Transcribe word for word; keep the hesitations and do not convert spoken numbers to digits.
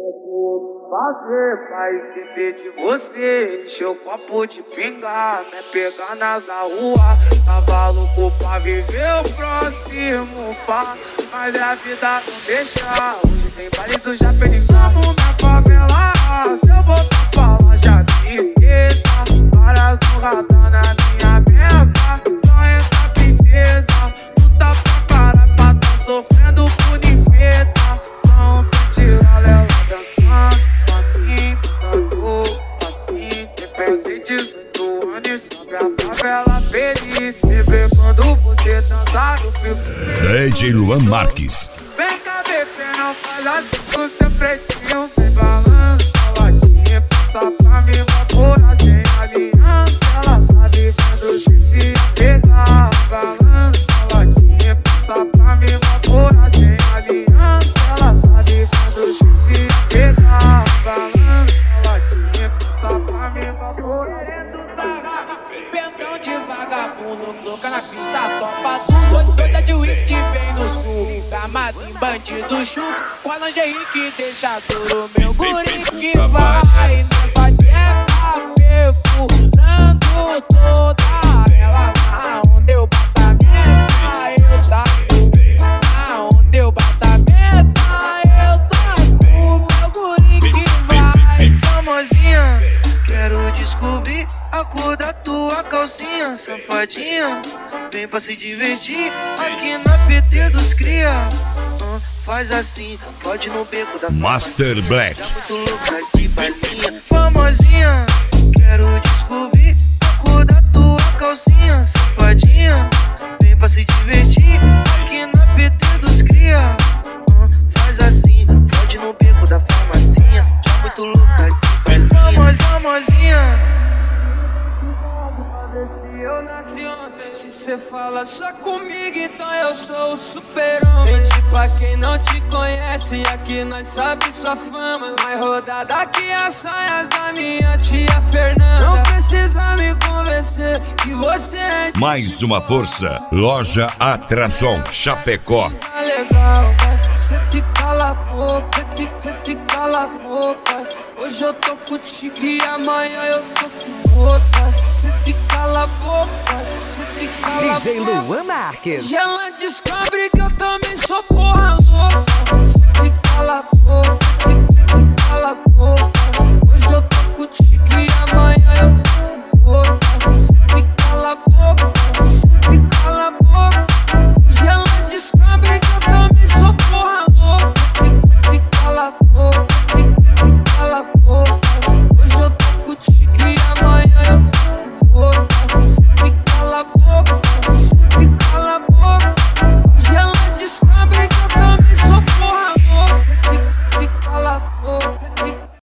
fazer pra esquecer de você? Encher o copo de pinga, me pegar nas rua. Tava louco pra viver o próximo pá, mas a vida não deixa. Hoje tem baile do Japão, vamos na favela. Se eu voltar pra lá já me esqueça. Varas no radar na minha meta, só essa princesa. Puta pra caralho pra tá sofrendo por infeta. Só um tirar ela dançando. Pensei dezoito anos e sobe a favela feliz. Me vê quando você dançar no fio. D J Luan Marques. Vem cá, bebê, não faz assim com seu pretinho. Vem balança a latinha, passa pra me evaporar sem aliança. Ela tá vivendo sem se apegar. Balança a latinha, passa pra me evaporar sem aliança. Ela tá vivendo sem se apegar. Balança a latinha, passa pra me evaporar. Pentão de vagabundo, louca na pista, topa tudo. Doida de uísque vem no sul, armado em bandido chulo. Com a lingerie que deixa duro, meu guri que vai nessa tcheca perfurando toda ela. Aonde eu bato a meta, eu saco. Aonde eu bato a meta, eu saco. Meu guri que vai. Famosinha, quero descobrir a cor da tua calcinha, safadinha. Vem pra se divertir aqui na P T dos cria. uh, Faz assim, pode no beco da Master Black. Já muito louca de balinha. Famosinha, quero descobrir a cor da tua calcinha, safadinha. Vem pra se divertir aqui na P T dos cria. uh, Faz assim, pode no beco da farmacinha. Já muito louca de balinha. Vamos, famosinha. Eu nasci ontem, se cê fala só comigo, então eu sou o super-homem. Gente, pra quem não te conhece, aqui nós sabe sua fama. Vai rodar daqui as saias da minha tia Fernanda. Não precisa me convencer que você é... Mais uma força. Loja Atrason Chapecó. Tá legal, vai. Cê te cala a boca, cê te, cê te cala a boca. Hoje eu tô contigo e amanhã eu tô com outra. Cê te cala a boca, cê te cala a boca. D J Luan Marques. E ela descobre que eu também sou porra louca. Cê te cala a boca, cê te cala a boca. Hoje eu tô contigo e amanhã eu tô com outra. Cê te cala a boca, cê te cala a boca. E ela descobre que eu também sou porra louca. Cê te cala a boca, cê te cala a boca.